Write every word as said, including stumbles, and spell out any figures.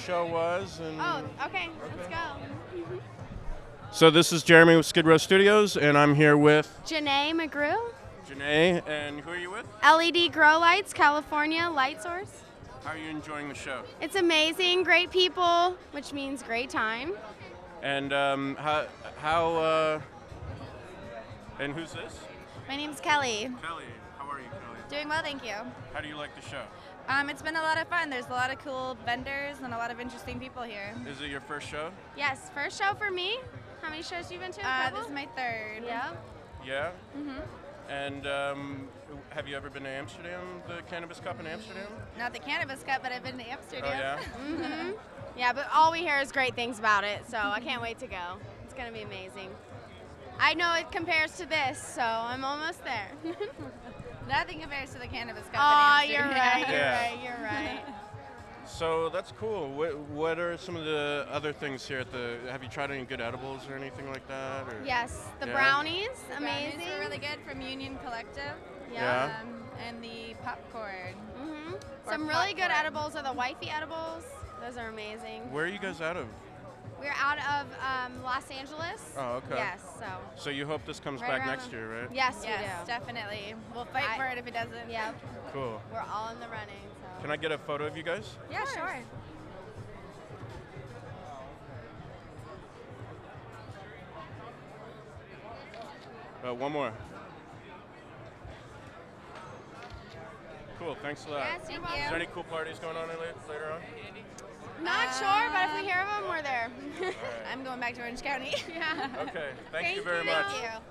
show was. And Oh, okay, let's go. So this is Jeremy with Skid Row Studios, and I'm here with Janae McGrew, Janae, and who are you with? L E D Grow Lights, California Light Source. How are you enjoying the show? It's amazing, great people, which means great time. And um, how, how uh, and who's this? My name's Kelly. Kelly. How are you, Kelly? Doing well, thank you. How do you like the show? Um, it's been a lot of fun. There's a lot of cool vendors and a lot of interesting people here. Is it your first show? Yes, first show for me. How many shows have you been to? A Uh, couple? this is my third. Yeah. Yeah? Mhm. And um, have you ever been to Amsterdam, the Cannabis Cup in Amsterdam? Not the Cannabis Cup, but I've been to Amsterdam. Oh, yeah? Mhm. Yeah, but all we hear is great things about it, so I can't wait to go. It's gonna be amazing. I know it compares to this, so I'm almost there. Nothing compares to the Cannabis Cup Oh, in you're Amsterdam. right. You're Yeah. right. You're right. So that's cool. What, what are some of the other things here at the? Have you tried any good edibles or anything like that? Or? Yes, the Yeah. brownies, The amazing. brownies were really good from Union Collective. Yeah. Um, and the popcorn. hmm Or Some really good popcorn. edibles are the wifey edibles. Those are amazing. Where are you guys out of? We're out of um, Los Angeles. Oh, okay. Yes, so. So you hope this comes Right back around next the- year, right? Yes, Yes, we do. definitely. We'll fight I- for it if it doesn't. Yep, Cool. we're all in the running. So. Can I get a photo of you guys? Yeah, sure. Uh, one more. Cool. Thanks a lot. Yes, you're Thank welcome. Is there any cool parties going on later, later on? Not sure, but if we hear of them, we're there. I'm going back to Orange County. yeah. Okay. Thank, Thank you very you. much. Thank you.